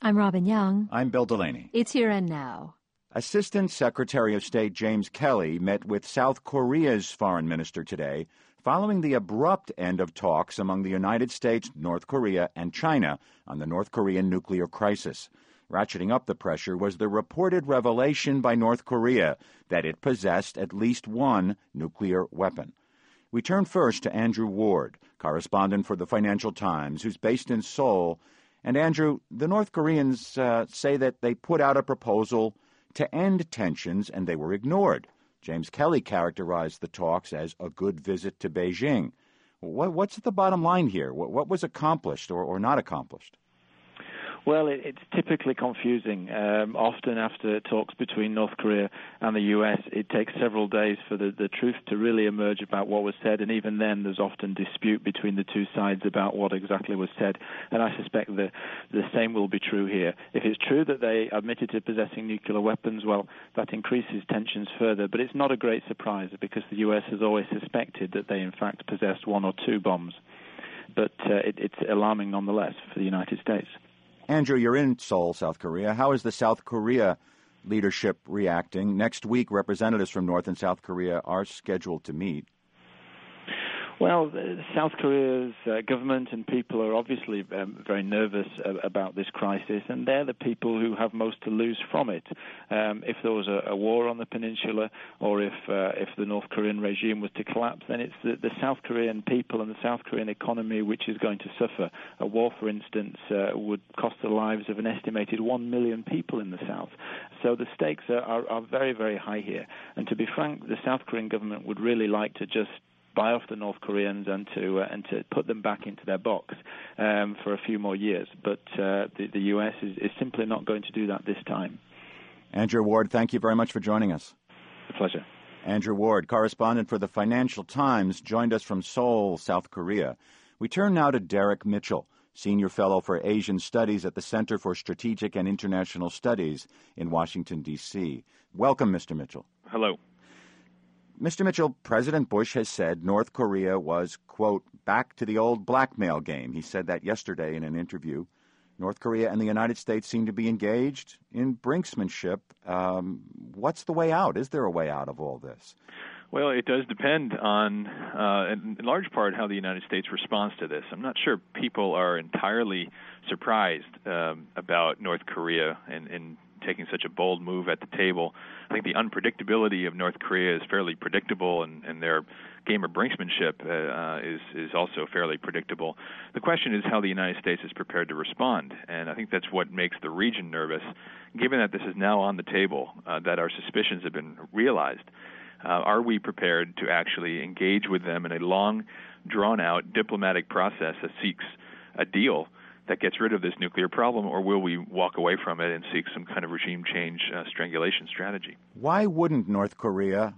I'm Robin Young. I'm Bill Delaney. It's Here and Now. Assistant Secretary of State James Kelly met with South Korea's foreign minister today following the abrupt end of talks among the United States, North Korea, and China on the North Korean nuclear crisis. Ratcheting up the pressure was the reported revelation by North Korea that it possessed at least one nuclear weapon. We turn first to Andrew Ward, correspondent for the Financial Times, who's based in Seoul. And Andrew, the North Koreans say that they put out a proposal to end tensions and they were ignored. James Kelly characterized the talks as a good visit to Beijing. What's the bottom line here? What was accomplished or not accomplished? Well, it's typically confusing. Often after talks between North Korea and the U.S., it takes several days for the truth to really emerge about what was said, and even then there's often dispute between the two sides about what exactly was said, and I suspect the same will be true here. If it's true that they admitted to possessing nuclear weapons, well, that increases tensions further, but it's not a great surprise because the U.S. has always suspected that they in fact possessed one or two bombs. But it's alarming nonetheless for the United States. Andrew, you're in Seoul, South Korea. How is the South Korea leadership reacting? Next week, representatives from North and South Korea are scheduled to meet. Well, South Korea's government and people are obviously very nervous about this crisis, and they're the people who have most to lose from it. If there was a war on the peninsula, or if the North Korean regime was to collapse, then it's the South Korean people and the South Korean economy which is going to suffer. A war, for instance, would cost the lives of an estimated 1 million people in the South. So the stakes are very, very high here. And to be frank, the South Korean government would really like to just buy off the North Koreans and to put them back into their box for a few more years. But the U.S. is simply not going to do that this time. Andrew Ward, thank you very much for joining us. A pleasure. Andrew Ward, correspondent for the Financial Times, joined us from Seoul, South Korea. We turn now to Derek Mitchell, Senior Fellow for Asian Studies at the Center for Strategic and International Studies in Washington, D.C. Welcome, Mr. Mitchell. Hello. Mr. Mitchell, President Bush has said North Korea was, quote, back to the old blackmail game. He said that yesterday in an interview. North Korea and the United States seem to be engaged in brinksmanship. What's the way out? Is there a way out of all this? Well, it does depend on, in large part, how the United States responds to this. I'm not sure people are entirely surprised about North Korea and taking such a bold move at the table. I think the unpredictability of North Korea is fairly predictable, and their game of brinksmanship is also fairly predictable. The question is how the United States is prepared to respond, and I think that's what makes the region nervous, given that this is now on the table, that our suspicions have been realized. Are we prepared to actually engage with them in a long, drawn-out diplomatic process that seeks a deal that gets rid of this nuclear problem, or will we walk away from it and seek some kind of regime change strangulation strategy? Why wouldn't North Korea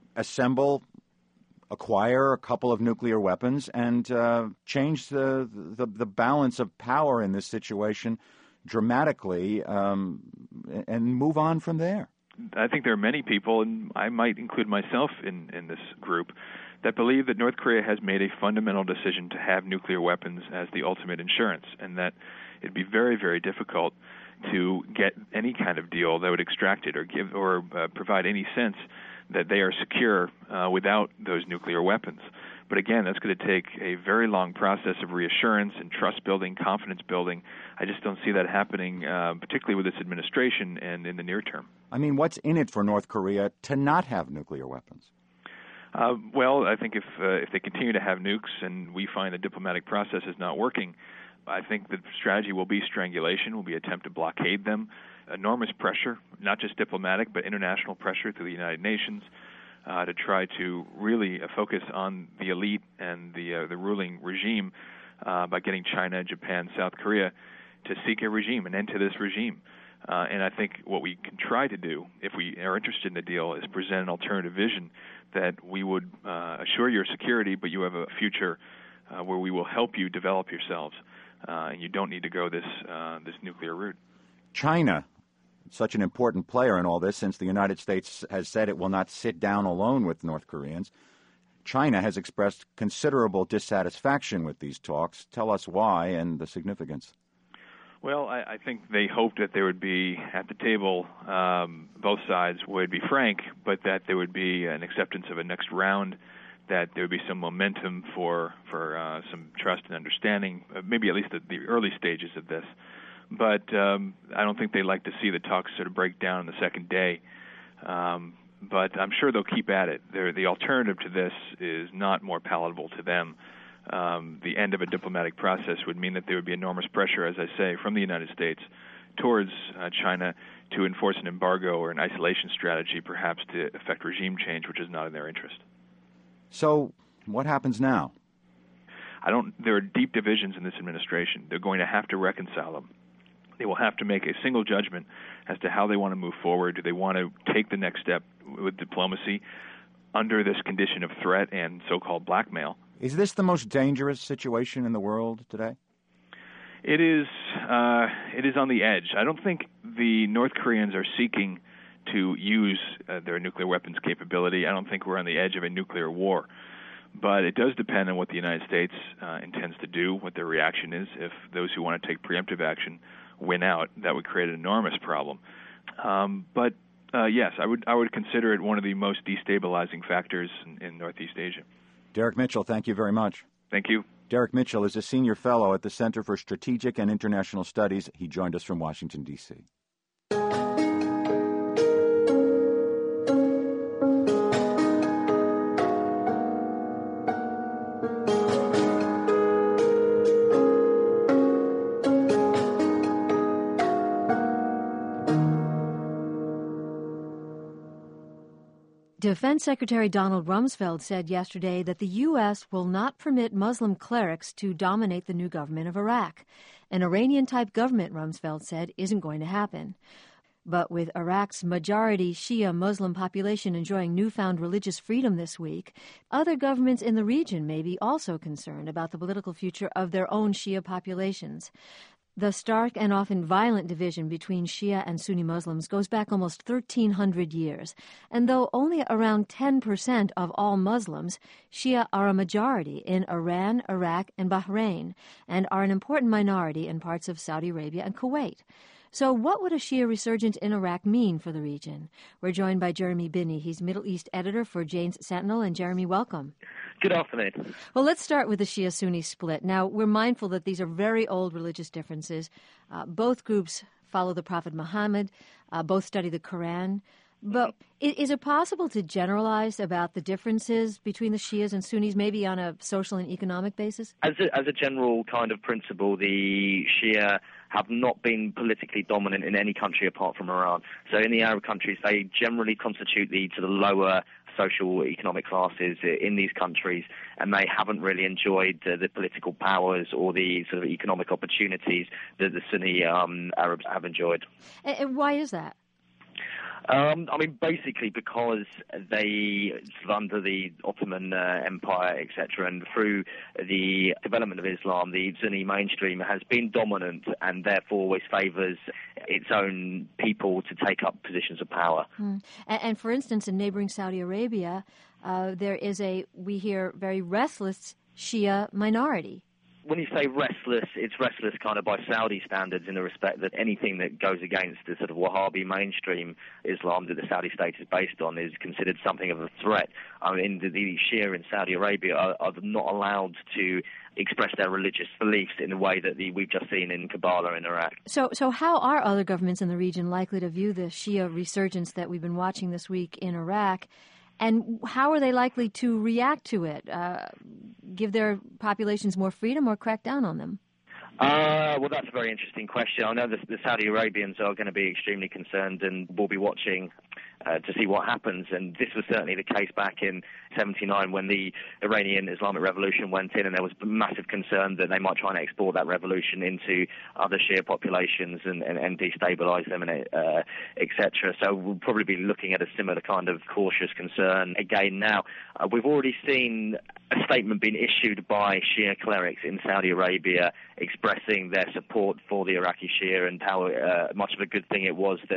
acquire a couple of nuclear weapons and change the balance of power in this situation dramatically and move on from there? I think there are many people, and I might include myself in this group, that believe that North Korea has made a fundamental decision to have nuclear weapons as the ultimate insurance, and that it'd be very, very difficult to get any kind of deal that would extract it or provide any sense that they are secure without those nuclear weapons. But again, that's going to take a very long process of reassurance and trust building, confidence building. I just don't see that happening, particularly with this administration and in the near term. I mean, what's in it for North Korea to not have nuclear weapons? Well, I think if they continue to have nukes and we find the diplomatic process is not working, I think the strategy will be strangulation, will be attempt to blockade them, enormous pressure, not just diplomatic, but international pressure through the United Nations to try to really focus on the elite and the ruling regime by getting China, Japan, South Korea to seek a regime, an end to this regime. And I think what we can try to do, if we are interested in the deal, is present an alternative vision that we would assure your security, but you have a future where we will help you develop yourselves, and you don't need to go this nuclear route. China, such an important player in all this, since the United States has said it will not sit down alone with North Koreans. China has expressed considerable dissatisfaction with these talks. Tell us why and the significance. Well, I think they hoped that there would be, at the table, both sides would be frank, but that there would be an acceptance of a next round, that there would be some momentum for some trust and understanding, maybe at least at the early stages of this. But I don't think they like to see the talks sort of break down on the second day. But I'm sure they'll keep at it. The alternative to this is not more palatable to them. The end of a diplomatic process would mean that there would be enormous pressure, as I say, from the United States towards China to enforce an embargo or an isolation strategy, perhaps to effect regime change, which is not in their interest. So what happens now? There are deep divisions in this administration. They're going to have to reconcile them. They will have to make a single judgment as to how they want to move forward. Do they want to take the next step with diplomacy under this condition of threat and so-called blackmail? Is this the most dangerous situation in the world today? It is on the edge. I don't think the North Koreans are seeking to use their nuclear weapons capability. I don't think we're on the edge of a nuclear war. But it does depend on what the United States intends to do, what their reaction is. If those who want to take preemptive action win out, that would create an enormous problem. Yes, I would consider it one of the most destabilizing factors in Northeast Asia. Derek Mitchell, thank you very much. Thank you. Derek Mitchell is a senior fellow at the Center for Strategic and International Studies. He joined us from Washington, D.C. Defense Secretary Donald Rumsfeld said yesterday that the U.S. will not permit Muslim clerics to dominate the new government of Iraq. An Iranian-type government, Rumsfeld said, isn't going to happen. But with Iraq's majority Shia Muslim population enjoying newfound religious freedom this week, other governments in the region may be also concerned about the political future of their own Shia populations. The stark and often violent division between Shia and Sunni Muslims goes back almost 1,300 years. And though only around 10% of all Muslims, Shia are a majority in Iran, Iraq, and Bahrain, and are an important minority in parts of Saudi Arabia and Kuwait. So what would a Shia resurgence in Iraq mean for the region? We're joined by Jeremy Binney. He's Middle East editor for Jane's Sentinel. And Jeremy, welcome. Good afternoon. Well, let's start with the Shia-Sunni split. Now, we're mindful that these are very old religious differences. Both groups follow the Prophet Muhammad. Both study the Quran. But is it possible to generalize about the differences between the Shias and Sunnis, maybe on a social and economic basis? As a general kind of principle, the Shia have not been politically dominant in any country apart from Iran. So in the Arab countries, they generally constitute the lower social economic classes in these countries, and they haven't really enjoyed the political powers or the sort of economic opportunities that the Sunni Arabs have enjoyed. And why is that? Basically because they, under the Ottoman Empire, etc., and through the development of Islam, the Sunni mainstream has been dominant and therefore always favours its own people to take up positions of power. And for instance, in neighboring Saudi Arabia, there is we hear, very restless Shia minority. When you say restless, it's restless kind of by Saudi standards in the respect that anything that goes against the sort of Wahhabi mainstream Islam that the Saudi state is based on is considered something of a threat. The Shia in Saudi Arabia are not allowed to express their religious beliefs in the way that we've just seen in Kabbalah in Iraq. So how are other governments in the region likely to view the Shia resurgence that we've been watching this week in Iraq? And how are they likely to react to it? Give their populations more freedom or crack down on them? Well, that's a very interesting question. I know the Saudi Arabians are going to be extremely concerned and will be watching to see what happens. And this was certainly the case back in 1979 when the Iranian Islamic Revolution went in, and there was massive concern that they might try and export that revolution into other Shia populations and destabilize them, and etc. So we'll probably be looking at a similar kind of cautious concern again now. We've already seen a statement being issued by Shia clerics in Saudi Arabia expressing their support for the Iraqi Shia and how much of a good thing it was that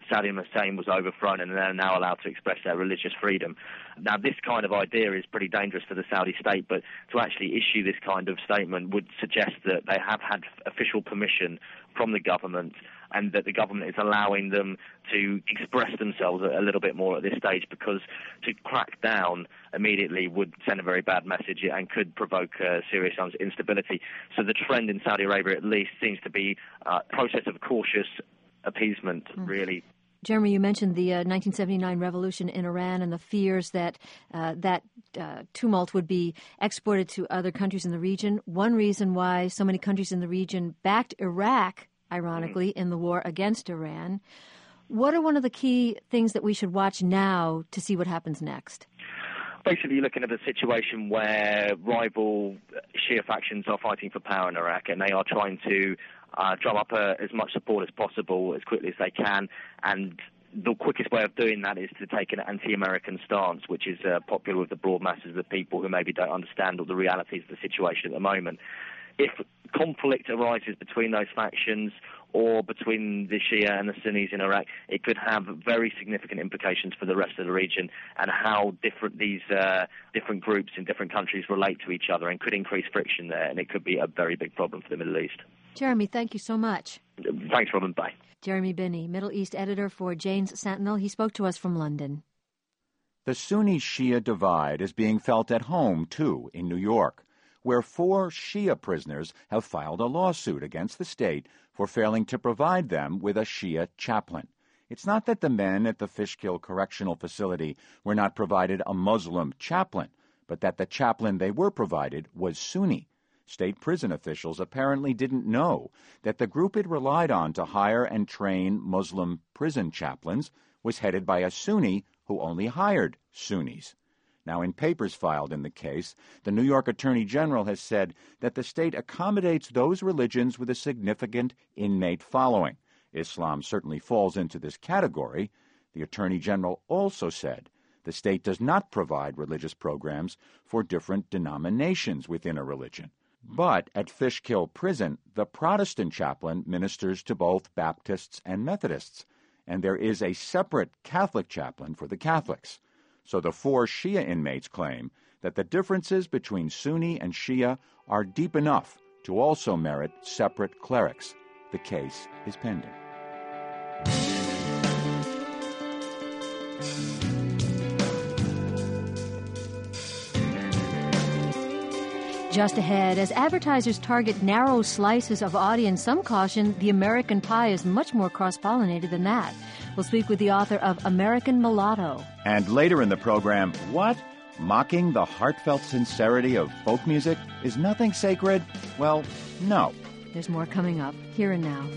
Saddam Hussein was overthrown and they're now allowed to express their religious freedom. Now, this kind of idea is pretty dangerous for the Saudi state, but to actually issue this kind of statement would suggest that they have had official permission from the government and that the government is allowing them to express themselves a little bit more at this stage, because to crack down immediately would send a very bad message and could provoke serious instability. So the trend in Saudi Arabia, at least, seems to be a process of cautious appeasement, really. Jeremy, you mentioned the 1979 revolution in Iran and the fears that tumult would be exported to other countries in the region. One reason why so many countries in the region backed Iraq, ironically, in the war against Iran. What are one of the key things that we should watch now to see what happens next? Basically, you're looking at a situation where rival Shia factions are fighting for power in Iraq, and they are trying to drum up as much support as possible as quickly as they can. And the quickest way of doing that is to take an anti-American stance, which is popular with the broad masses of the people who maybe don't understand all the realities of the situation at the moment. If conflict arises between those factions or between the Shia and the Sunnis in Iraq, it could have very significant implications for the rest of the region and how these different groups in different countries relate to each other, and could increase friction there, and it could be a very big problem for the Middle East. Jeremy, thank you so much. Thanks, Robin. Bye. Jeremy Binney, Middle East editor for Jane's Sentinel. He spoke to us from London. The Sunni-Shia divide is being felt at home, too, in New York, where 4 Shia prisoners have filed a lawsuit against the state for failing to provide them with a Shia chaplain. It's not that the men at the Fishkill Correctional Facility were not provided a Muslim chaplain, but that the chaplain they were provided was Sunni. State prison officials apparently didn't know that the group it relied on to hire and train Muslim prison chaplains was headed by a Sunni who only hired Sunnis. Now, in papers filed in the case, the New York Attorney General has said that the state accommodates those religions with a significant inmate following. Islam certainly falls into this category. The Attorney General also said the state does not provide religious programs for different denominations within a religion. But at Fishkill Prison, the Protestant chaplain ministers to both Baptists and Methodists, and there is a separate Catholic chaplain for the Catholics. So the 4 Shia inmates claim that the differences between Sunni and Shia are deep enough to also merit separate clerics. The case is pending. Just ahead, as advertisers target narrow slices of audience, some caution the American pie is much more cross-pollinated than that. We'll speak with the author of American Mulatto. And later in the program, what? Mocking the heartfelt sincerity of folk music? Is nothing sacred? Well, no. There's more coming up, here and now.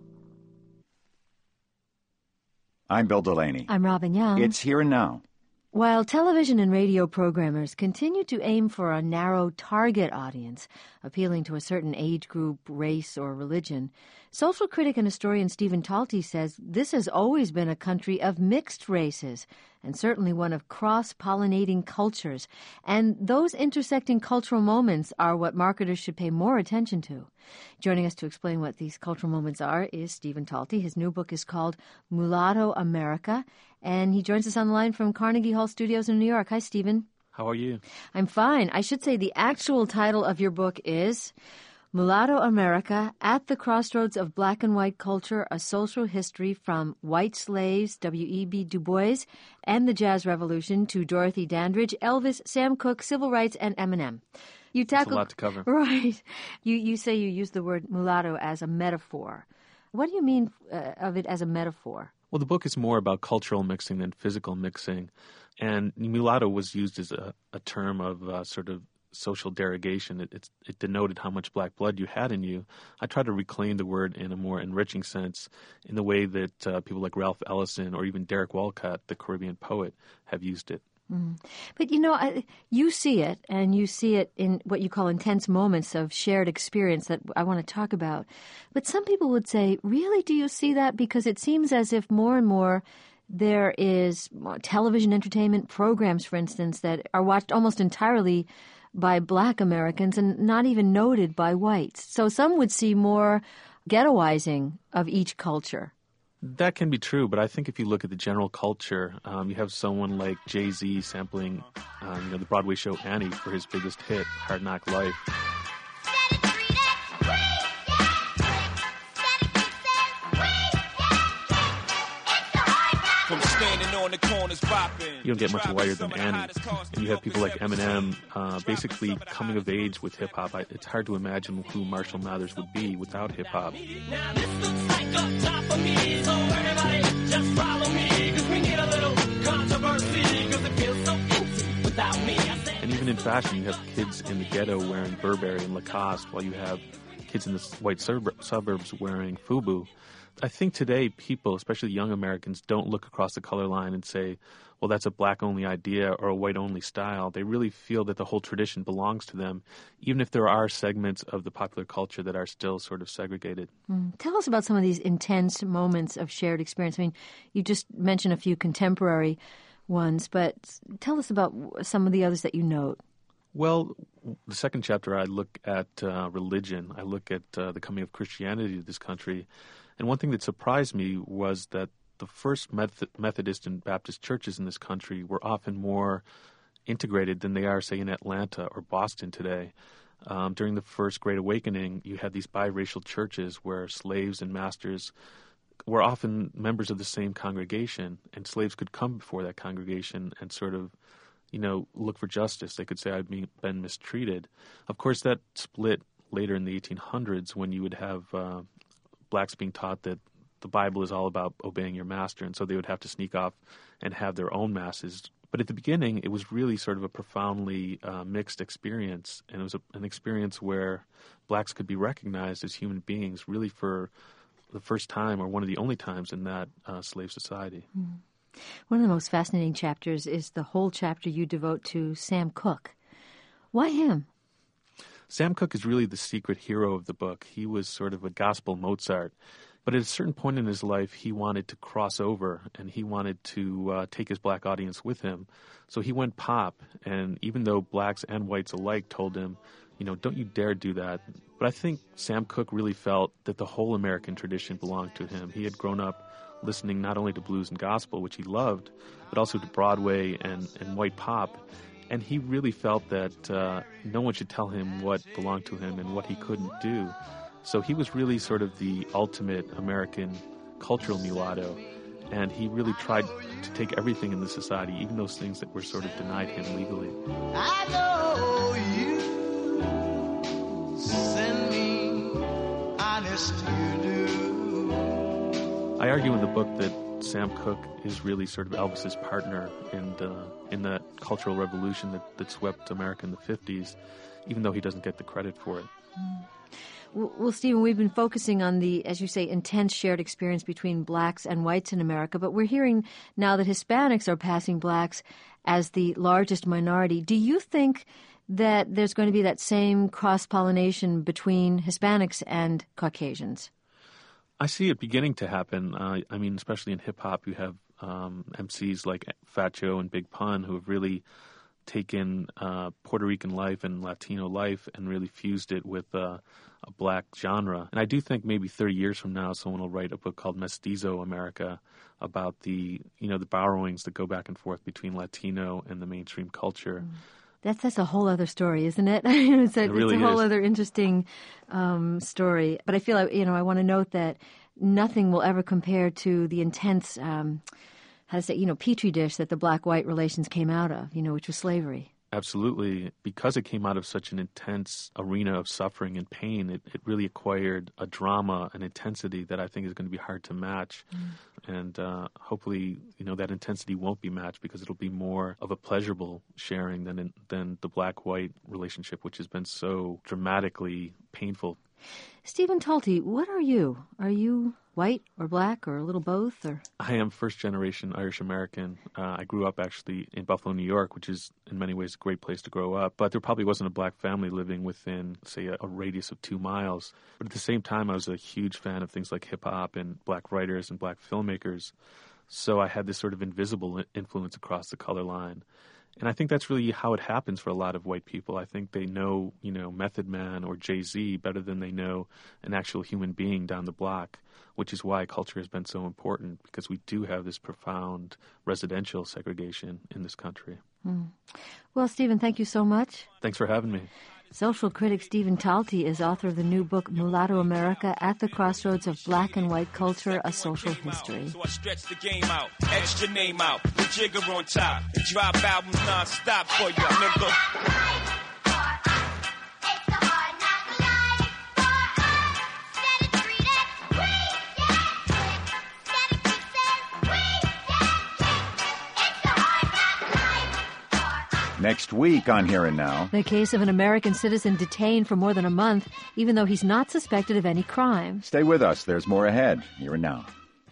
I'm Bill Delaney. I'm Robin Young. It's Here and Now. While television and radio programmers continue to aim for a narrow target audience, appealing to a certain age group, race, or religion, social critic and historian Stephen Talty says this has always been a country of mixed races, and certainly one of cross-pollinating cultures. And those intersecting cultural moments are what marketers should pay more attention to. Joining us to explain what these cultural moments are is Stephen Talty. His new book is called Mulatto America, and he joins us on the line from Carnegie Hall Studios in New York. Hi, Stephen. How are you? I'm fine. I should say the actual title of your book is Mulatto America, At the Crossroads of Black and White Culture, A Social History from White Slaves, W.E.B. Du Bois, and the Jazz Revolution to Dorothy Dandridge, Elvis, Sam Cooke, Civil Rights, and Eminem. That's a lot to cover. Right. You say you use the word mulatto as a metaphor. What do you mean of it as a metaphor? Well, the book is more about cultural mixing than physical mixing. And mulatto was used as a term of sort of social derogation. It denoted how much black blood you had in you. I try to reclaim the word in a more enriching sense in the way that people like Ralph Ellison or even Derek Walcott, the Caribbean poet, have used it. Mm. But, you see it, and you see it in what you call intense moments of shared experience that I want to talk about. But some people would say, really, do you see that? Because it seems as if more and more there is television entertainment programs, for instance, that are watched almost entirely by black Americans and not even noted by whites. So some would see more ghettoizing of each culture. That can be true, but I think if you look at the general culture, you have someone like Jay-Z sampling the Broadway show Annie for his biggest hit, Hard Knock Life. You don't get much whiter than Annie. And you have people like Eminem basically coming of age with hip-hop. It's hard to imagine who Marshall Mathers would be without hip-hop. Now this looks like a top for me, so everybody just follow me, because we need a little controversy, because it feels so empty without me. And even in fashion, you have kids in the ghetto wearing Burberry and Lacoste, while you have kids in the white suburbs wearing FUBU. I think today people, especially young Americans, don't look across the color line and say, well, that's a black-only idea or a white-only style. They really feel that the whole tradition belongs to them, even if there are segments of the popular culture that are still sort of segregated. Tell us about some of these intense moments of shared experience. I mean, you just mentioned a few contemporary ones, but tell us about some of the others that you note. Well, the second chapter, I look at religion. I look at the coming of Christianity to this country. And one thing that surprised me was that the first Methodist and Baptist churches in this country were often more integrated than they are, say, in Atlanta or Boston today. During the First Great Awakening, you had these biracial churches where slaves and masters were often members of the same congregation, and slaves could come before that congregation and sort of, look for justice. They could say, I've been mistreated. Of course, that split later in the 1800s when you would have blacks being taught that the Bible is all about obeying your master, and so they would have to sneak off and have their own masses. But at the beginning, it was really sort of a profoundly mixed experience, and it was an experience where blacks could be recognized as human beings really for the first time or one of the only times in that slave society. One of the most fascinating chapters is the whole chapter you devote to Sam Cooke. Why him? Sam Cooke is really the secret hero of the book. He was sort of a gospel Mozart. But at a certain point in his life, he wanted to cross over, and he wanted to take his black audience with him. So he went pop, and even though blacks and whites alike told him, don't you dare do that. But I think Sam Cooke really felt that the whole American tradition belonged to him. He had grown up listening not only to blues and gospel, which he loved, but also to Broadway and white pop. And he really felt that no one should tell him what belonged to him and what he couldn't do. So he was really sort of the ultimate American cultural mulatto, and he really tried to take everything in the society, even those things that were sort of denied him legally. I know you send me honest you do. I argue in the book that Sam Cooke is really sort of Elvis's partner in the cultural revolution that swept America in the 50s, even though he doesn't get the credit for it. Well, Stephen, we've been focusing on the, as you say, intense shared experience between blacks and whites in America, but we're hearing now that Hispanics are passing blacks as the largest minority. Do you think that there's going to be that same cross-pollination between Hispanics and Caucasians? I see it beginning to happen. I mean, especially in hip-hop, you have MCs like Fat Joe and Big Pun who have really taken Puerto Rican life and Latino life and really fused it with a black genre. And I do think maybe 30 years from now, someone will write a book called Mestizo America about the borrowings that go back and forth between Latino and the mainstream culture. That's a whole other story, isn't it? It's a whole other interesting story. But I feel I want to note that nothing will ever compare to the intense, petri dish that the black-white relations came out of, which was slavery. Absolutely. Because it came out of such an intense arena of suffering and pain, it really acquired a drama, an intensity that I think is going to be hard to match. And hopefully, that intensity won't be matched because it'll be more of a pleasurable sharing than the black-white relationship, which has been so dramatically painful. Stephen Talty, what are you? Are you white or black or a little both? Or I am first-generation Irish-American. I grew up actually in Buffalo, New York, which is in many ways a great place to grow up. But there probably wasn't a black family living within, say, a radius of 2 miles. But at the same time, I was a huge fan of things like hip-hop and black writers and black filmmakers. So I had this sort of invisible influence across the color line. And I think that's really how it happens for a lot of white people. I think they know, Method Man or Jay-Z better than they know an actual human being down the block, which is why culture has been so important, because we do have this profound residential segregation in this country. Well, Stephen, thank you so much. Thanks for having me. Social critic Stephen Talty is author of the new book, Mulatto America, At the Crossroads of Black and White Culture, A Social History. So I stretch the game out, etch your name out, the jigger on top, and drop albums non-stop for you, nigga. Next week on Here and Now. The case of an American citizen detained for more than a month, even though he's not suspected of any crime. Stay with us. There's more ahead. Here and Now.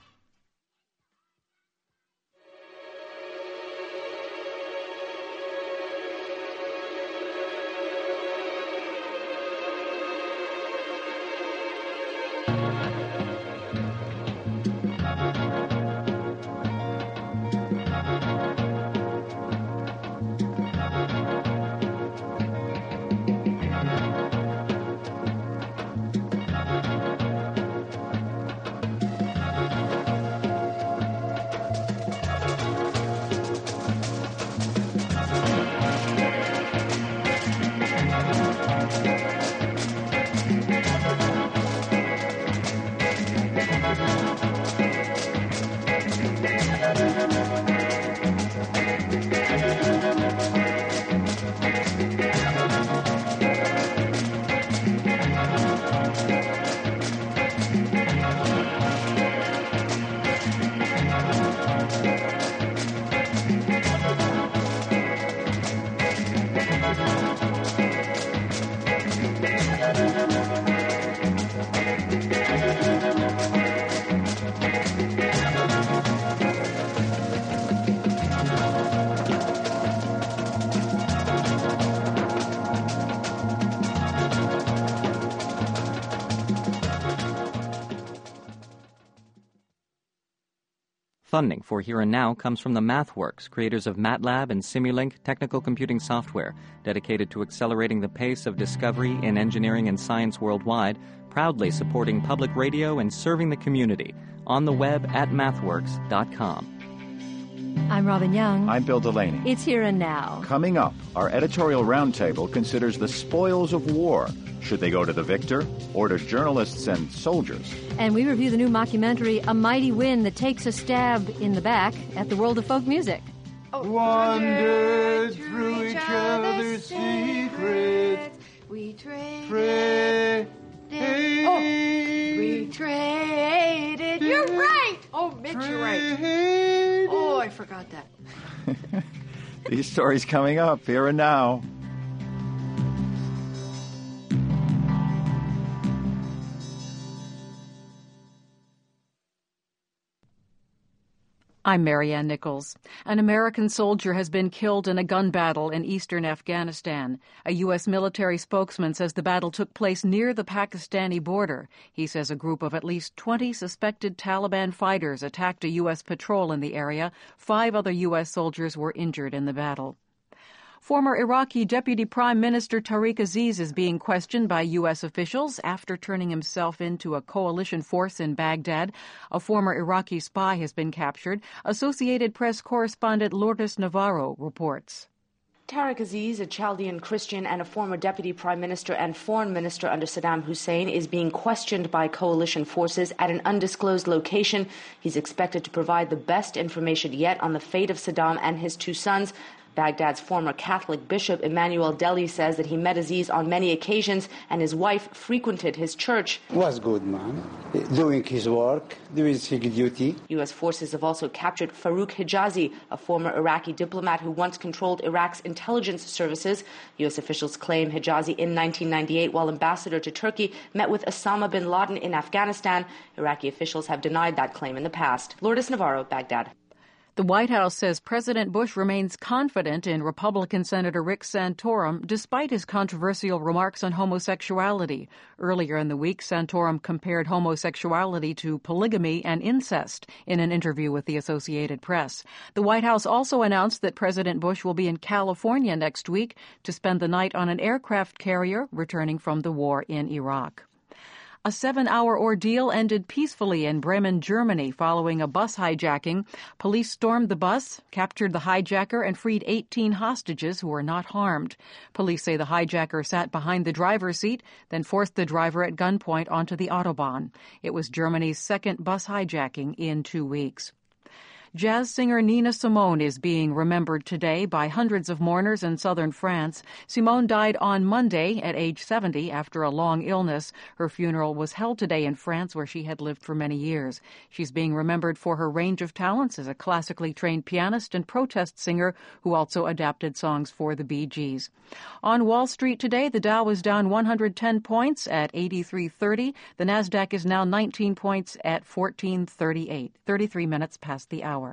Funding for Here and Now comes from the MathWorks, creators of MATLAB and Simulink technical computing software, dedicated to accelerating the pace of discovery in engineering and science worldwide, proudly supporting public radio and serving the community. On the web at mathworks.com. I'm Robin Young. I'm Bill Delaney. It's Here and Now. Coming up, our editorial roundtable considers the spoils of war. Should they go to the victor, or to journalists and soldiers? And we review the new mockumentary, A Mighty Wind, that takes a stab in the back at the world of folk music. Wandered through each other's secrets. We traded. We traded. You're right. Oh, Mitch, you're right. Oh, I forgot that. These stories coming up Here and Now. I'm Marianne Nichols. An American soldier has been killed in a gun battle in eastern Afghanistan. A U.S. military spokesman says the battle took place near the Pakistani border. He says a group of at least 20 suspected Taliban fighters attacked a U.S. patrol in the area. 5 other U.S. soldiers were injured in the battle. Former Iraqi Deputy Prime Minister Tariq Aziz is being questioned by U.S. officials after turning himself into a coalition force in Baghdad. A former Iraqi spy has been captured. Associated Press correspondent Lourdes Navarro reports. Tariq Aziz, a Chaldean Christian and a former deputy prime minister and foreign minister under Saddam Hussein, is being questioned by coalition forces at an undisclosed location. He's expected to provide the best information yet on the fate of Saddam and his 2 sons. Baghdad's former Catholic bishop Emmanuel Deli says that he met Aziz on many occasions and his wife frequented his church. Was good man, doing his work, doing his duty. U.S. forces have also captured Farouk Hijazi, a former Iraqi diplomat who once controlled Iraq's intelligence services. U.S. officials claim Hijazi in 1998, while ambassador to Turkey, met with Osama bin Laden in Afghanistan. Iraqi officials have denied that claim in the past. Lourdes Navarro, Baghdad. The White House says President Bush remains confident in Republican Senator Rick Santorum despite his controversial remarks on homosexuality. Earlier in the week, Santorum compared homosexuality to polygamy and incest in an interview with the Associated Press. The White House also announced that President Bush will be in California next week to spend the night on an aircraft carrier returning from the war in Iraq. A 7-hour ordeal ended peacefully in Bremen, Germany, following a bus hijacking. Police stormed the bus, captured the hijacker, and freed 18 hostages who were not harmed. Police say the hijacker sat behind the driver's seat, then forced the driver at gunpoint onto the Autobahn. It was Germany's second bus hijacking in 2 weeks. Jazz singer Nina Simone is being remembered today by hundreds of mourners in southern France. Simone died on Monday at age 70 after a long illness. Her funeral was held today in France, where she had lived for many years. She's being remembered for her range of talents as a classically trained pianist and protest singer who also adapted songs for the Bee Gees. On Wall Street today, the Dow was down 110 points at 83.30. The Nasdaq is now 19 points at 14.38, 33 minutes past the hour.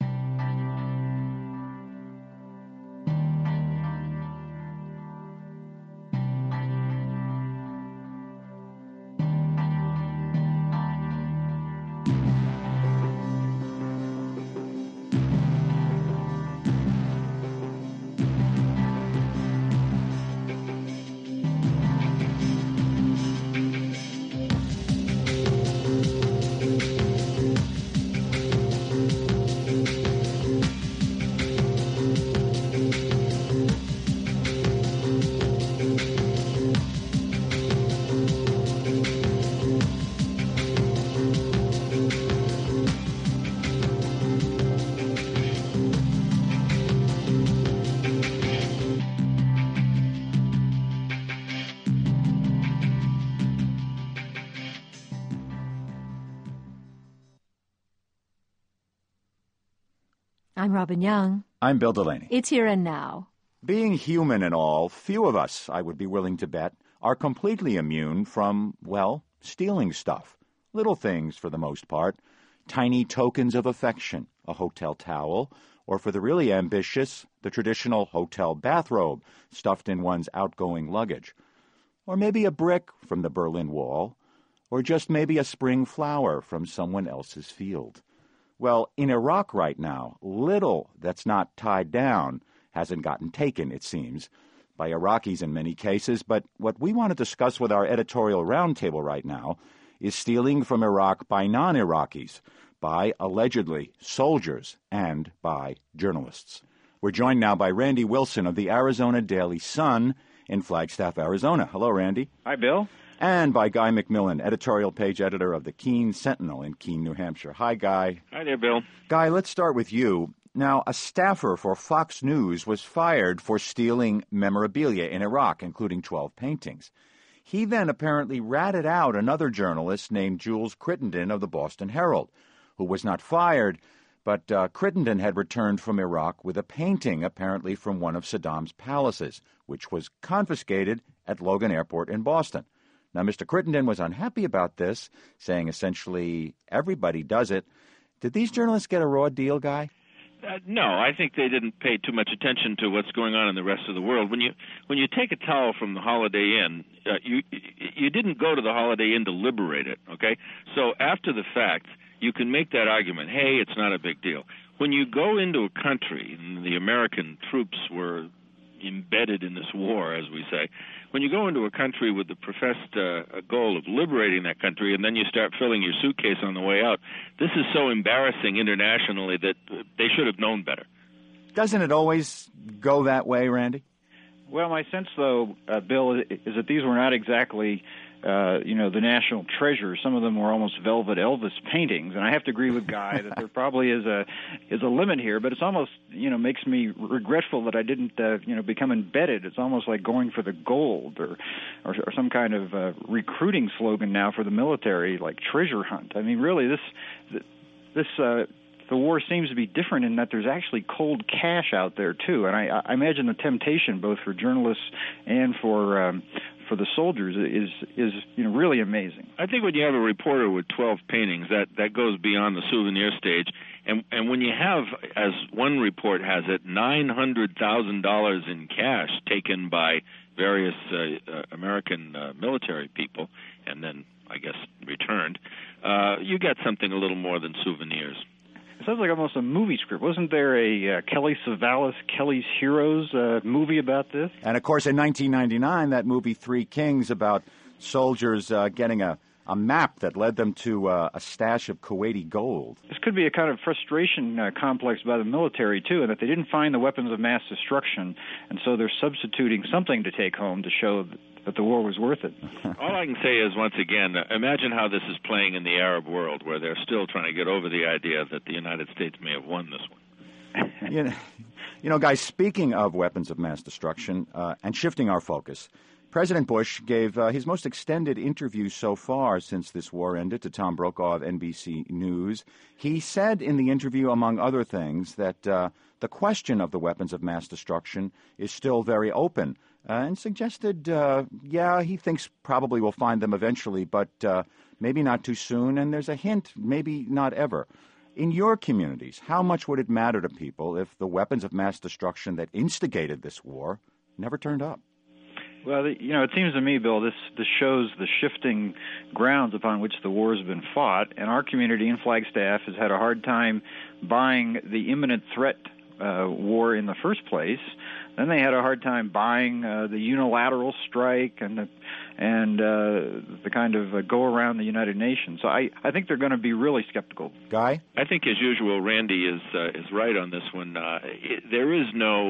I'm Robin Young. I'm Bill Delaney. It's Here and Now. Being human and all, few of us, I would be willing to bet, are completely immune from, well, stealing stuff. Little things for the most part. Tiny tokens of affection, a hotel towel, or for the really ambitious, the traditional hotel bathrobe stuffed in one's outgoing luggage. Or maybe a brick from the Berlin Wall, or just maybe a spring flower from someone else's field. Well, in Iraq right now, little that's not tied down hasn't gotten taken, it seems, by Iraqis in many cases. But what we want to discuss with our editorial roundtable right now is stealing from Iraq by non-Iraqis, by, allegedly, soldiers, and by journalists. We're joined now by Randy Wilson of the Arizona Daily Sun in Flagstaff, Arizona. Hello, Randy. Hi, Bill. And by Guy McMillan, editorial page editor of the Keene Sentinel in Keene, New Hampshire. Hi, Guy. Hi there, Bill. Guy, let's start with you. Now, a staffer for Fox News was fired for stealing memorabilia in Iraq, including 12 paintings. He then apparently ratted out another journalist named Jules Crittenden of the Boston Herald, who was not fired, but Crittenden had returned from Iraq with a painting apparently from one of Saddam's palaces, which was confiscated at Logan Airport in Boston. Now, Mr. Crittenden was unhappy about this, saying essentially everybody does it, Did these journalists get a raw deal, Guy? No, I think they didn't pay too much attention to what's going on in the rest of the world. When you take a towel from the Holiday Inn, you didn't go to the Holiday Inn to liberate it, okay? So after the fact, you can make that argument, hey, it's not a big deal. When you go into a country, and the American troops were embedded in this war, as we say, when you go into a country with the professed goal of liberating that country, and then you start filling your suitcase on the way out, this is so embarrassing internationally that they should have known better. Doesn't it always go that way, Randy? Well, my sense, though, Bill, is that these were not exactly the national treasures. Some of them were almost Velvet Elvis paintings, and I have to agree with Guy that there probably is a limit here. But it's almost makes me regretful that I didn't become embedded. It's almost like going for the gold or some kind of recruiting slogan now for the military, like treasure hunt. I mean, really, the war seems to be different in that there's actually cold cash out there too, and I imagine the temptation both for journalists and for the soldiers is really amazing. I think when you have a reporter with 12 paintings, that goes beyond the souvenir stage, and when you have, as one report has it, $900,000 in cash taken by various American military people, and then I guess returned, you get something a little more than souvenirs. It sounds like almost a movie script. Wasn't there a Kelly Savalas, Kelly's Heroes movie about this? And, of course, in 1999, that movie Three Kings about soldiers getting a map that led them to a stash of Kuwaiti gold. This could be a kind of frustration complex by the military, too, in that they didn't find the weapons of mass destruction, and so they're substituting something to take home to show that the war was worth it. All I can say is, once again, imagine how this is playing in the Arab world, where they're still trying to get over the idea that the United States may have won this one. Guys, speaking of weapons of mass destruction and shifting our focus, President Bush gave his most extended interview so far since this war ended to Tom Brokaw of NBC News. He said in the interview, among other things, that the question of the weapons of mass destruction is still very open, and suggested, he thinks probably we'll find them eventually, but maybe not too soon, and there's a hint, maybe not ever. In your communities, how much would it matter to people if the weapons of mass destruction that instigated this war never turned up? Well, it seems to me, Bill, this shows the shifting grounds upon which the war has been fought, and our community in Flagstaff has had a hard time buying the imminent threat war in the first place. Then they had a hard time buying the unilateral strike and the kind of go around the United Nations. So I think they're going to be really skeptical. Guy? I think, as usual, Randy is right on this one. There is no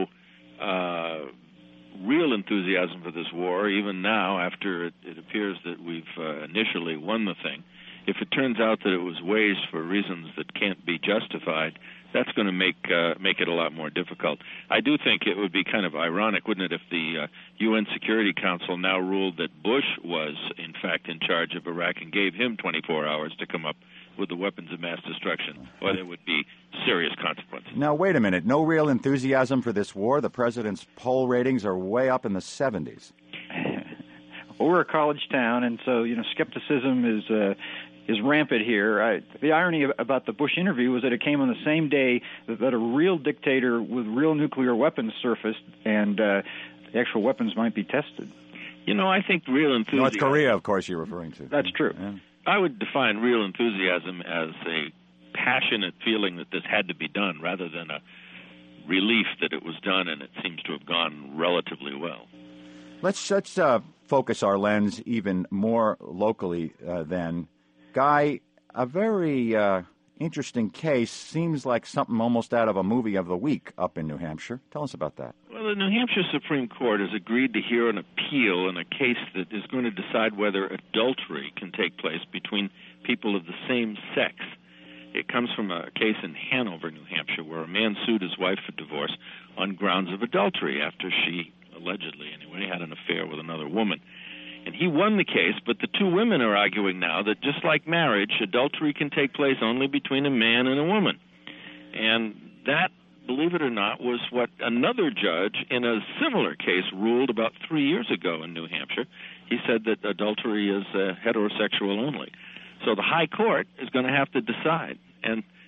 real enthusiasm for this war, even now, after it appears that we've initially won the thing. If it turns out that it was waged for reasons that can't be justified, that's going to make it a lot more difficult. I do think it would be kind of ironic, wouldn't it, if the UN Security Council now ruled that Bush was, in fact, in charge of Iraq and gave him 24 hours to come up with the weapons of mass destruction, or there would be serious consequences. Now, wait a minute. No real enthusiasm for this war? The president's poll ratings are way up in the 70s. Well, we're a college town, and so, skepticism is rampant here. The irony about the Bush interview was that it came on the same day that a real dictator with real nuclear weapons surfaced, and the actual weapons might be tested. I think real enthusiasm... North Korea, of course, you're referring to. That's true. Yeah. I would define real enthusiasm as a passionate feeling that this had to be done, rather than a relief that it was done and it seems to have gone relatively well. Let's focus our lens even more locally then. Guy, a very interesting case, seems like something almost out of a movie of the week up in New Hampshire. Tell us about that. Well, the New Hampshire Supreme Court has agreed to hear an appeal in a case that is going to decide whether adultery can take place between people of the same sex. It comes from a case in Hanover, New Hampshire, where a man sued his wife for divorce on grounds of adultery after she, allegedly anyway, had an affair with another woman. And he won the case, but the two women are arguing now that just like marriage, adultery can take place only between a man and a woman. And that, believe it or not, was what another judge in a similar case ruled about 3 years ago in New Hampshire. He said that adultery is heterosexual only. So the high court is going to have to decide. And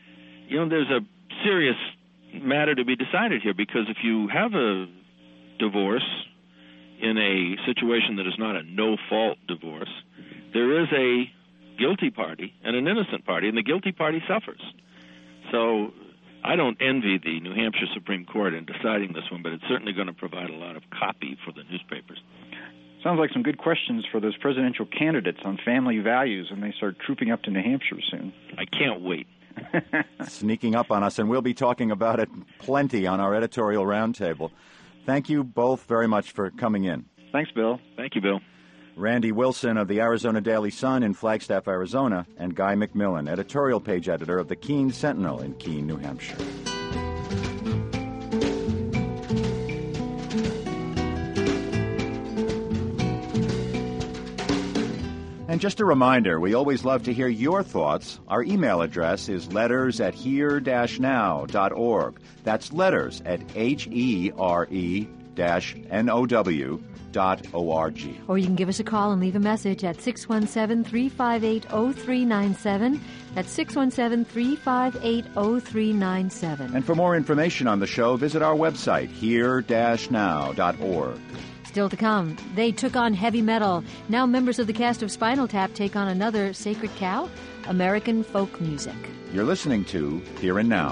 there's a serious matter to be decided here, because if you have a divorce in a situation that is not a no-fault divorce, there is a guilty party and an innocent party, and the guilty party suffers. So I don't envy the New Hampshire Supreme Court in deciding this one, but it's certainly going to provide a lot of copy for the newspapers. Sounds like some good questions for those presidential candidates on family values when they start trooping up to New Hampshire soon. I can't wait. Sneaking up on us, and we'll be talking about it plenty on our editorial roundtable. Thank you both very much for coming in. Thanks, Bill. Thank you, Bill. Randy Wilson of the Arizona Daily Sun in Flagstaff, Arizona, and Guy McMillan, editorial page editor of the Keene Sentinel in Keene, New Hampshire. And just a reminder, we always love to hear your thoughts. Our email address is letters@here-now.org. That's letters at HERE-NOW.org. Or you can give us a call and leave a message at 617-358-0397. That's 617-358-0397. And for more information on the show, visit our website, here-now.org. Still to come, they took on heavy metal. Now members of the cast of Spinal Tap take on another sacred cow, American folk music. You're listening to Here and Now.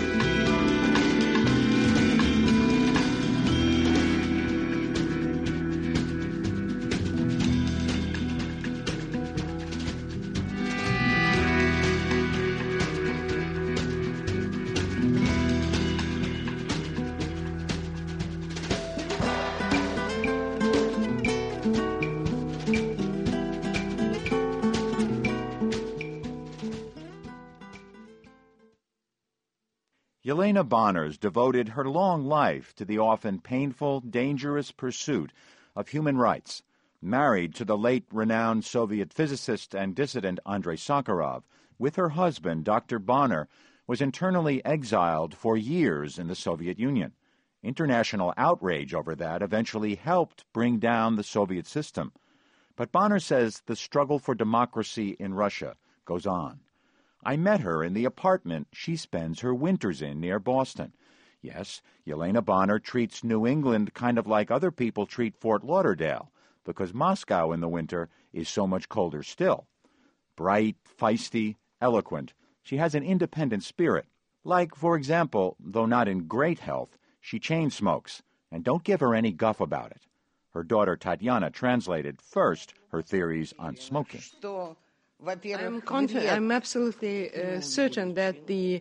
Yelena Bonners devoted her long life to the often painful, dangerous pursuit of human rights. Married to the late renowned Soviet physicist and dissident Andrei Sakharov, with her husband, Dr. Bonner, was internally exiled for years in the Soviet Union. International outrage over that eventually helped bring down the Soviet system. But Bonner says the struggle for democracy in Russia goes on. I met her in the apartment she spends her winters in near Boston. Yes, Yelena Bonner treats New England kind of like other people treat Fort Lauderdale, because Moscow in the winter is so much colder still. Bright, feisty, eloquent, she has an independent spirit. Like, for example, though not in great health, she chain smokes, and don't give her any guff about it. Her daughter Tatiana translated first her theories on smoking. I'm confident. I'm absolutely certain that the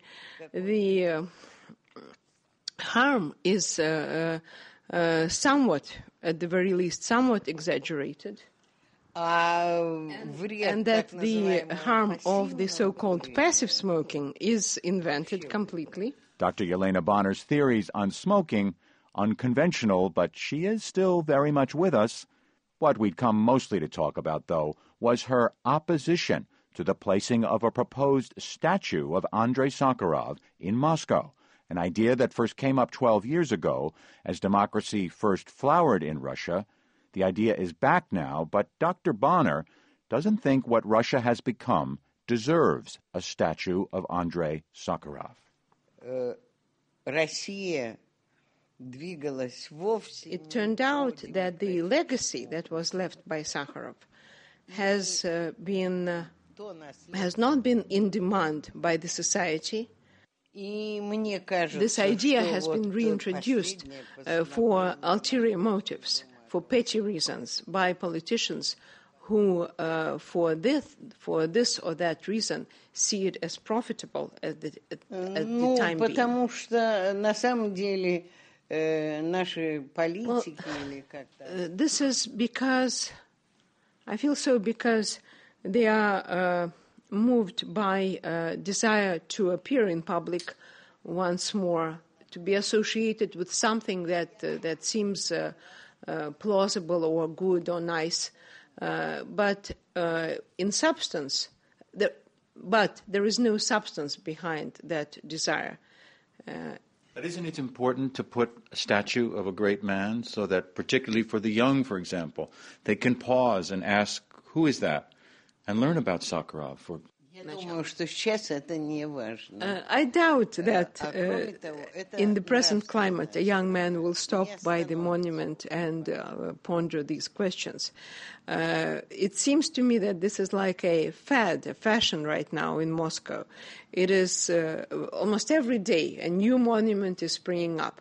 harm is somewhat, at the very least, somewhat exaggerated, and that the harm of the so-called passive smoking is invented completely. Dr. Yelena Bonner's theories on smoking, unconventional, but she is still very much with us. What we'd come mostly to talk about, though, was her opposition to the placing of a proposed statue of Andrei Sakharov in Moscow, an idea that first came up 12 years ago as democracy first flowered in Russia. The idea is back now, but Dr. Bonner doesn't think what Russia has become deserves a statue of Andrei Sakharov. It turned out that the legacy that was left by Sakharov has not been in demand by the society. This idea has been reintroduced for ulterior motives, for petty reasons, by politicians who, for this or that reason, see it as profitable at the time being. This is because, I feel so, because they are moved by desire to appear in public once more, to be associated with something that seems plausible or good or nice, but in substance, but there is no substance behind that desire. But isn't it important to put a statue of a great man so that, particularly for the young, for example, they can pause and ask, who is that? And learn about Sakharov. I doubt that in the present climate, a young man will stop by the monument and ponder these questions. It seems to me that this is like a fad, a fashion right now in Moscow. It is almost every day a new monument is springing up.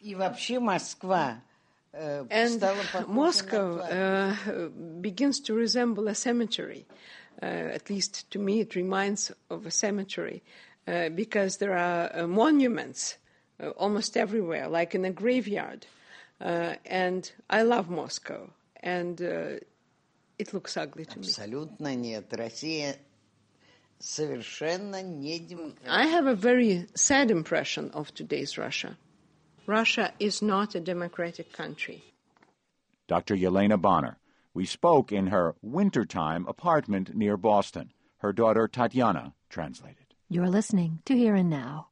And Moscow begins to resemble a cemetery. At least to me, it reminds of a cemetery because there are monuments almost everywhere, like in a graveyard. And I love Moscow, and it looks ugly to me. I have a very sad impression of today's Russia. Russia is not a democratic country. Dr. Yelena Bonner. We spoke in her wintertime apartment near Boston. Her daughter Tatiana translated. You're listening to Here and Now.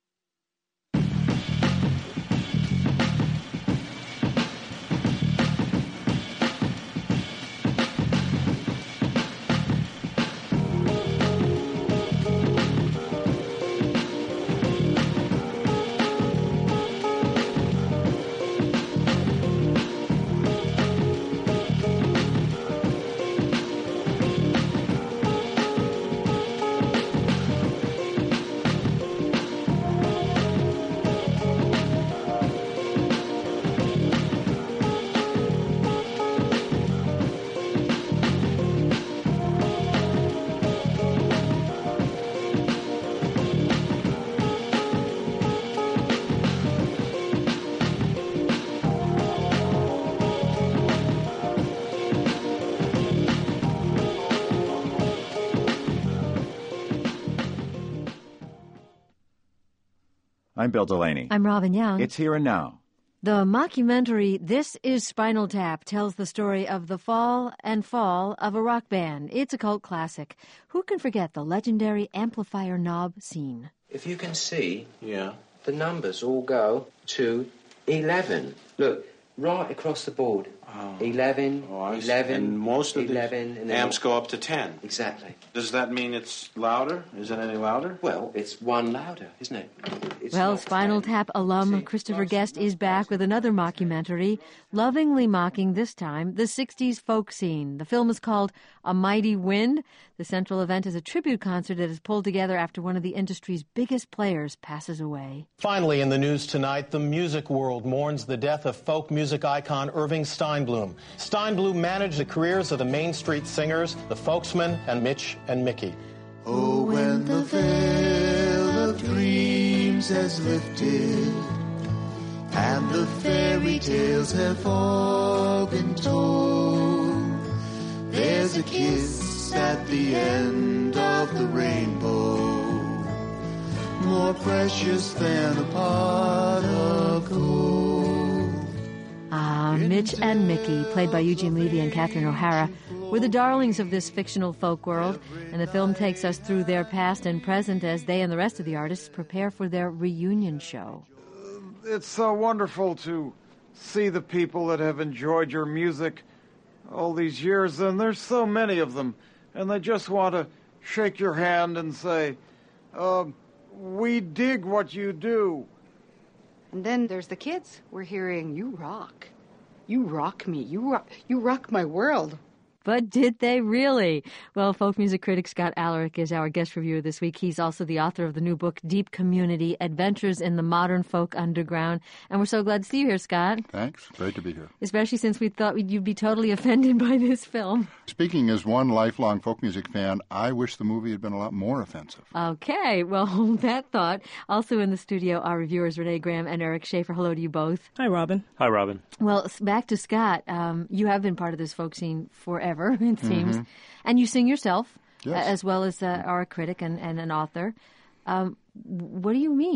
I'm Bill Delaney. I'm Robin Young. It's Here and Now. The mockumentary This Is Spinal Tap tells the story of the fall and fall of a rock band. It's a cult classic. Who can forget the legendary amplifier knob scene? If you can see, the numbers all go to 11. Look, right across the board. 11, 11, and most of 11, the and amps go up to 10. Exactly. Does that mean it's louder? Is it any louder? Well, it's one louder, isn't it? Well, Spinal Tap alum Christopher Guest is back with another mockumentary, lovingly mocking this time the 60s folk scene. The film is called A Mighty Wind. The central event is a tribute concert that is pulled together after one of the industry's biggest players passes away. Finally, in the news tonight, the music world mourns the death of folk music icon Irving Steinblum. Steinblum managed the careers of the Main Street Singers, the Folksmen, and Mitch and Mickey. Oh, when the veil of dreams has lifted and the fairy tales have all been told, there's a kiss at the end of the rainbow, more precious than a pot of gold. Mitch and Mickey, played by Eugene Levy and Catherine O'Hara, were the darlings of this fictional folk world, and the film takes us through their past and present as they and the rest of the artists prepare for their reunion show. It's so wonderful to see the people that have enjoyed your music all these years, and there's so many of them, and they just want to shake your hand and say, we dig what you do. And then there's the kids. We're hearing, you rock. You rock me. You rock my world. But did they really? Well, folk music critic Scott Alaric is our guest reviewer this week. He's also the author of the new book, Deep Community, Adventures in the Modern Folk Underground. And we're so glad to see you here, Scott. Thanks. Great to be here. Especially since we thought you'd be totally offended by this film. Speaking as one lifelong folk music fan, I wish the movie had been a lot more offensive. Okay, well, hold that thought. Also in the studio are reviewers Renee Graham and Eric Schaefer. Hello to you both. Hi, Robin. Hi, Robin. Well, back to Scott. You have been part of this folk scene forever, it seems. And you sing yourself, yes, as well as are a critic and an author. What do you mean,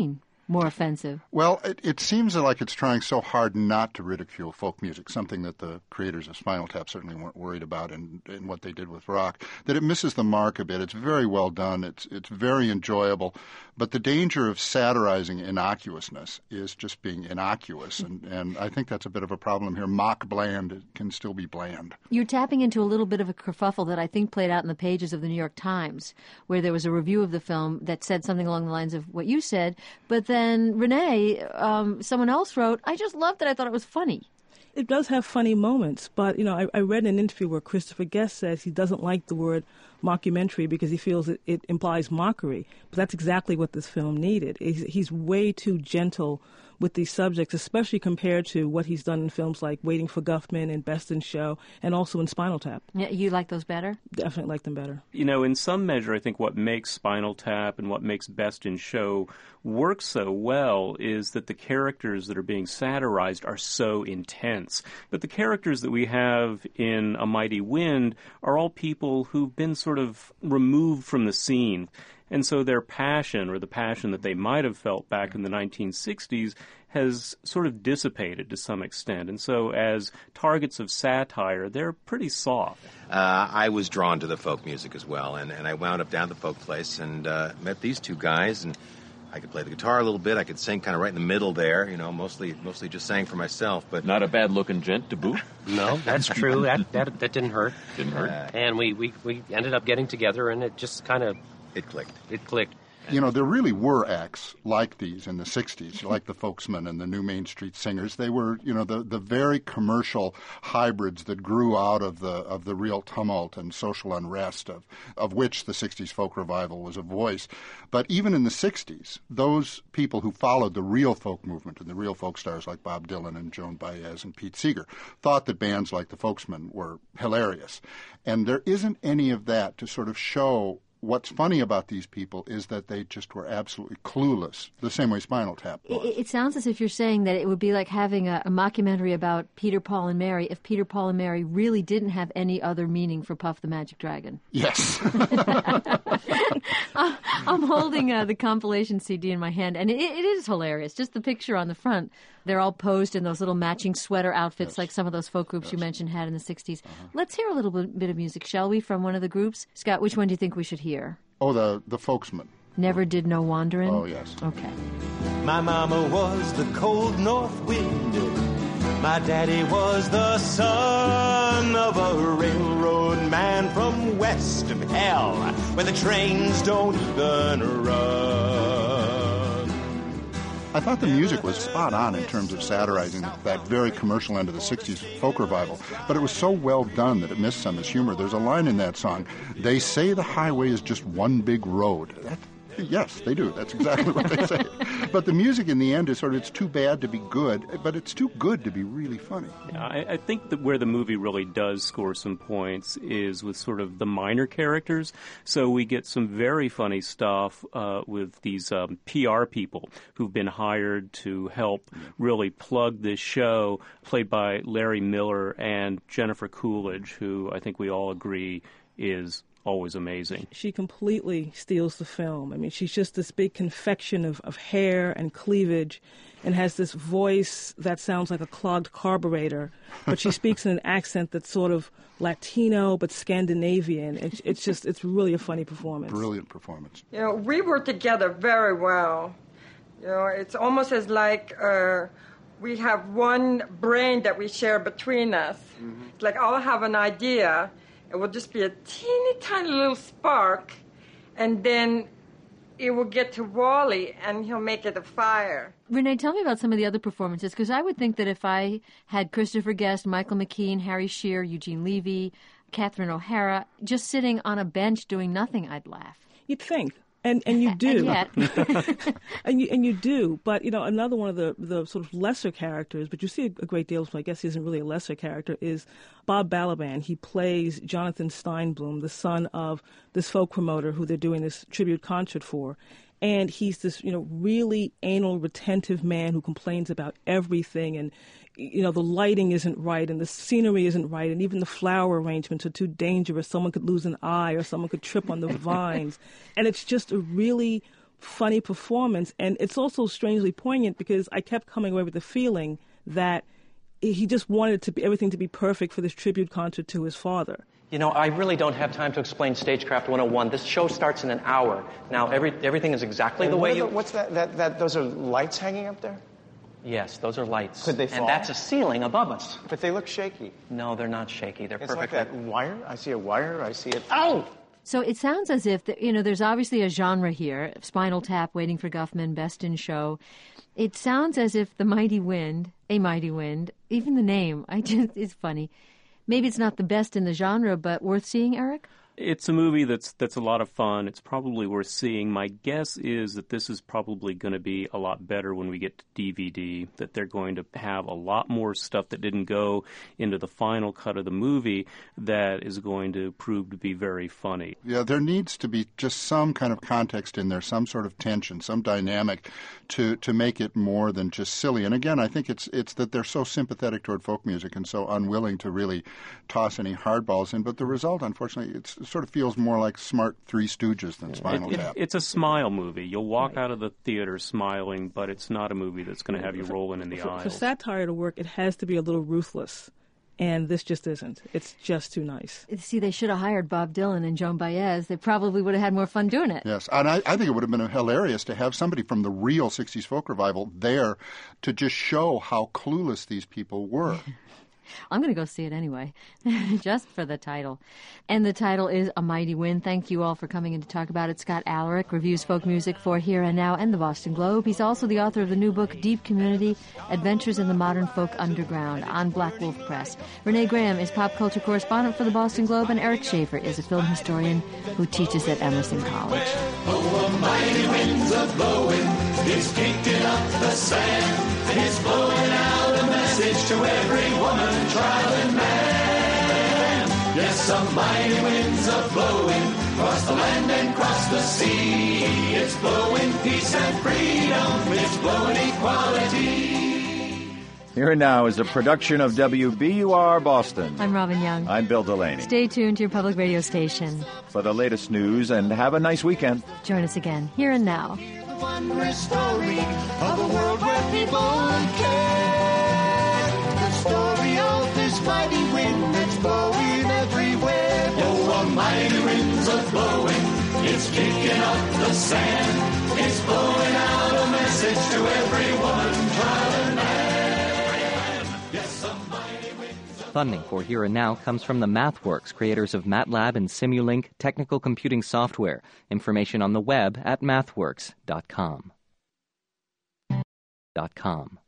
more offensive? Well, it seems like it's trying so hard not to ridicule folk music, something that the creators of Spinal Tap certainly weren't worried about in what they did with rock, that it misses the mark a bit. It's very well done. It's very enjoyable. But the danger of satirizing innocuousness is just being innocuous, and I think that's a bit of a problem here. Mock bland can still be bland. You're tapping into a little bit of a kerfuffle that I think played out in the pages of the New York Times, where there was a review of the film that said something along the lines of what you said, but then Renee, someone else wrote, I just loved it. I thought it was funny. It does have funny moments, but, I read an interview where Christopher Guest says he doesn't like the word mockumentary because he feels it implies mockery. But that's exactly what this film needed. He's way too gentle with these subjects, especially compared to what he's done in films like Waiting for Guffman and Best in Show, and also in Spinal Tap. Yeah, you like those better? Definitely like them better. In some measure, I think what makes Spinal Tap and what makes Best in Show work so well is that the characters that are being satirized are so intense. But the characters that we have in A Mighty Wind are all people who've been sort of removed from the scene. And so their passion, or the passion that they might have felt back in the 1960s, has sort of dissipated to some extent. And so as targets of satire, they're pretty soft. I was drawn to the folk music as well, and I wound up down at the folk place and met these two guys, and I could play the guitar a little bit. I could sing kind of right in the middle there, mostly just sang for myself. But not a bad-looking gent to boot. No, that's true. That didn't hurt. Didn't hurt. And we ended up getting together, and it just kind of... It clicked. It clicked. There really were acts like these in the 60s, like the Folksmen and the New Main Street Singers. They were, the very commercial hybrids that grew out of the real tumult and social unrest of which the 60s folk revival was a voice. But even in the 60s, those people who followed the real folk movement and the real folk stars like Bob Dylan and Joan Baez and Pete Seeger thought that bands like the Folksmen were hilarious. And there isn't any of that to sort of show. What's funny about these people is that they just were absolutely clueless, the same way Spinal Tap was. It sounds as if you're saying that it would be like having a mockumentary about Peter, Paul, and Mary if Peter, Paul, and Mary really didn't have any other meaning for Puff the Magic Dragon. Yes. I'm holding the compilation CD in my hand, and it is hilarious. Just the picture on the front. They're all posed in those little matching sweater outfits like some of those folk groups you mentioned had in the 60s. Let's hear a little bit of music, shall we, from one of the groups? Scott, which one do you think we should hear? Oh, the Folksmen. Never Did No Wanderin'? Oh, yes. Okay. My mama was the cold north wind. My daddy was the son of a railroad man from west of hell, where the trains don't even run. I thought the music was spot on in terms of satirizing that very commercial end of the 60s folk revival, but it was so well done that it missed some of its humor. There's a line in that song, they say the highway is just one big road. Yes, they do. That's exactly what they say. But the music in the end is sort of, it's too bad to be good, but it's too good to be really funny. Yeah, I think that where the movie really does score some points is with sort of the minor characters. So we get some very funny stuff with these PR people who've been hired to help really plug this show, played by Larry Miller and Jennifer Coolidge, who I think we all agree is always amazing. She completely steals the film. I mean, she's just this big confection of hair and cleavage and has this voice that sounds like a clogged carburetor, but she speaks in an accent that's sort of Latino but Scandinavian. It's really a funny performance. Brilliant performance. We work together very well. It's almost as like we have one brain that we share between us. Mm-hmm. It's like I'll have an idea. It will just be a teeny tiny little spark, and then it will get to Wally, and he'll make it a fire. Renee, tell me about some of the other performances, because I would think that if I had Christopher Guest, Michael McKean, Harry Shearer, Eugene Levy, Catherine O'Hara, just sitting on a bench doing nothing, I'd laugh. You'd think. And you do. And yet. and you do. But, another one of the sort of lesser characters, but you see a great deal, so I guess he isn't really a lesser character, is Bob Balaban. He plays Jonathan Steinblum, the son of this folk promoter who they're doing this tribute concert for. And he's this, really anal, retentive man who complains about everything. And, the lighting isn't right and the scenery isn't right. And even the flower arrangements are too dangerous. Someone could lose an eye or someone could trip on the vines. And it's just a really funny performance. And it's also strangely poignant because I kept coming away with the feeling that he just wanted everything to be perfect for this tribute concert to his father. You know, I really don't have time to explain Stagecraft 101. This show starts in an hour. Now, everything is exactly the way you... What's that? Those are lights hanging up there? Yes, those are lights. Could they fall? And that's a ceiling above us. But they look shaky. No, they're not shaky. They're it's perfectly... like that wire. I see a wire. I see it. Ow! So it sounds as if, there's obviously a genre here, Spinal Tap, Waiting for Guffman, Best in Show. It sounds as if A Mighty Wind, even the name, it's funny. Maybe it's not the best in the genre, but worth seeing, Eric? It's a movie that's a lot of fun. It's probably worth seeing. My guess is that this is probably going to be a lot better when we get to DVD, that they're going to have a lot more stuff that didn't go into the final cut of the movie that is going to prove to be very funny. Yeah, there needs to be just some kind of context in there, some sort of tension, some dynamic to make it more than just silly. And again, I think it's that they're so sympathetic toward folk music and so unwilling to really toss any hardballs in. But the result, unfortunately, it sort of feels more like smart Three Stooges than Spinal Tap. It's a smile movie. You'll walk out of the theater smiling, but it's not a movie that's going to have you rolling in the aisles. For satire to work, it has to be a little ruthless. And this just isn't. It's just too nice. See, they should have hired Bob Dylan and Joan Baez. They probably would have had more fun doing it. Yes, and I think it would have been hilarious to have somebody from the real 60s folk revival there to just show how clueless these people were. I'm going to go see it anyway, just for the title. And the title is A Mighty Wind. Thank you all for coming in to talk about it. Scott Alaric reviews folk music for Here and Now and the Boston Globe. He's also the author of the new book, Deep Community, Adventures in the Modern Folk Underground, on Black Wolf Press. Renee Graham is pop culture correspondent for the Boston Globe, and Eric Schaefer is a film historian who teaches at Emerson College. Oh, a mighty wind's a-blowing, it's kicking up the sand. It's blowing out a message to every woman, child, and man. Yes, a mighty wind's a-blowing, across the land and across the sea. It's blowing peace and freedom, it's blowing equality. Here and Now is a production of WBUR Boston. I'm Robin Young. I'm Bill Delaney. Stay tuned to your public radio station for the latest news, and have a nice weekend. Join us again, Here and Now. Wondrous story of a world where people care. The story of this mighty wind that's blowing everywhere. Oh, a mighty wind's a-blowing, it's kicking up the sand. It's blowing out a message to every woman, child, and man. Yes, a mighty wind's a-blowing. Funding for Here and Now comes from the MathWorks, creators of MATLAB and Simulink technical computing software. Information on the web at mathworks.com.